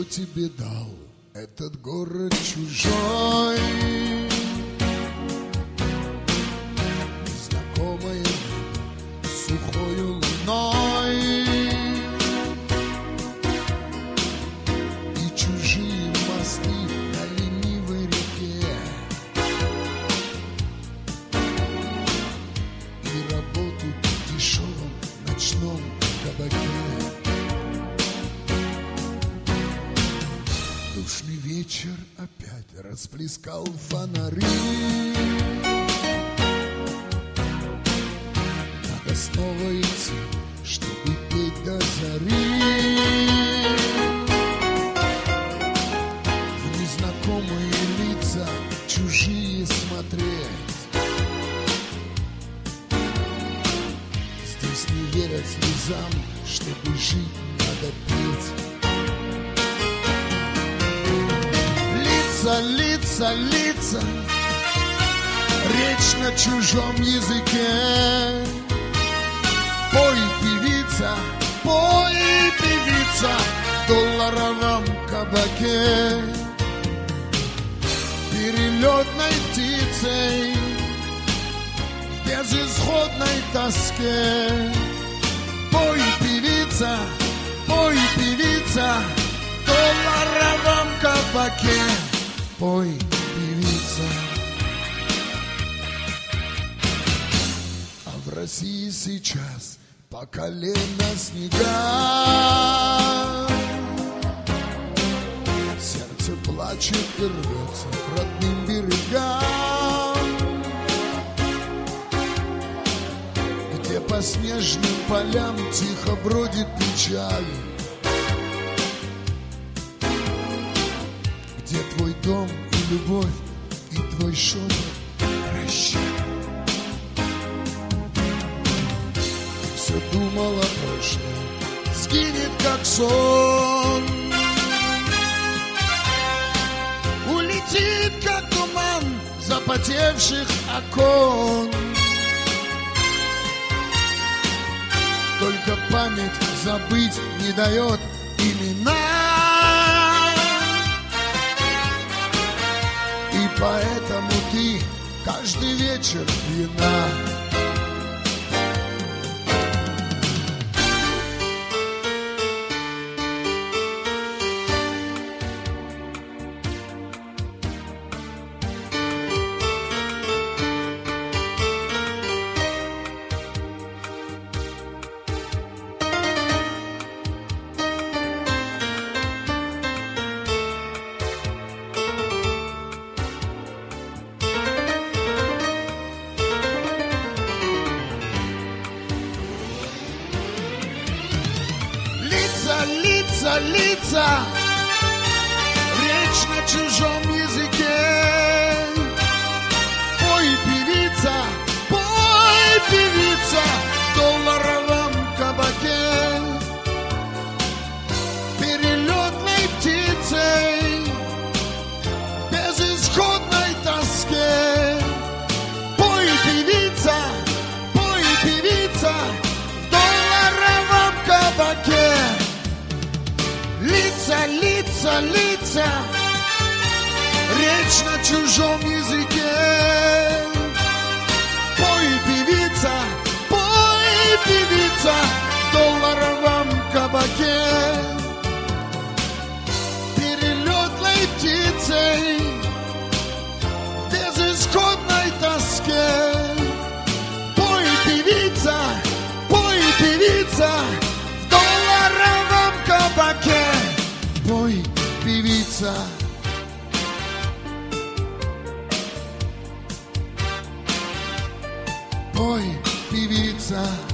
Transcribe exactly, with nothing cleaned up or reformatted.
Что тебе дал этот город чужой? Незнакомое небо с сухою луной и чужие мосты на ленивой реке, и работу в дешевом ночном кабаке. Душный вечер опять расплескал фонари. Надо снова идти, чтобы петь до зари. В незнакомые лица чужие смотреть. Здесь не верят слезам, чтобы жить надо петь. Лица, лица, речь на чужом языке. Пой, певица, пой, певица, в долларовом кабаке. Перелетной птицей в безысходной тоске. Пой, певица, пой, певица, в долларовом кабаке. Пой, певица. А в России сейчас по колено снега. Сердце плачет и рвется к родным берегам, где по снежным полям тихо бродит печаль. Где твой дом и любовь, и твой шепот прощай. Все думал о прошлом, сгинет как сон. Улетит как туман запотевших окон. Только память забыть не дает имена. И поэтому ты каждый вечер пьяна. Лица, лица, речь на чужом языке. Пой, певица, пой, певица, в долларовом кабаке. Перелетной птицей в безысходной тоске. Пой, певица, пой, певица, в долларовом кабаке. Лица, лица, лица, речь на чужом языке. Пой, певица, пой, певица, в долларовом кабаке. Перелетной птицей в безысходной тоске. Пой, певица, пой, певица, в долларовом кабаке. Пой, певица. Пой, певица.